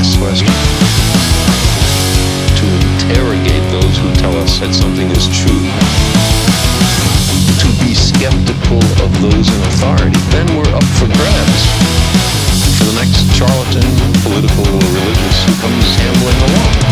next question. To interrogate those who tell us that something is true. To be skeptical of those in authority. Then we're up for grabs for the next charlatan, political or religious, who comes ambling along.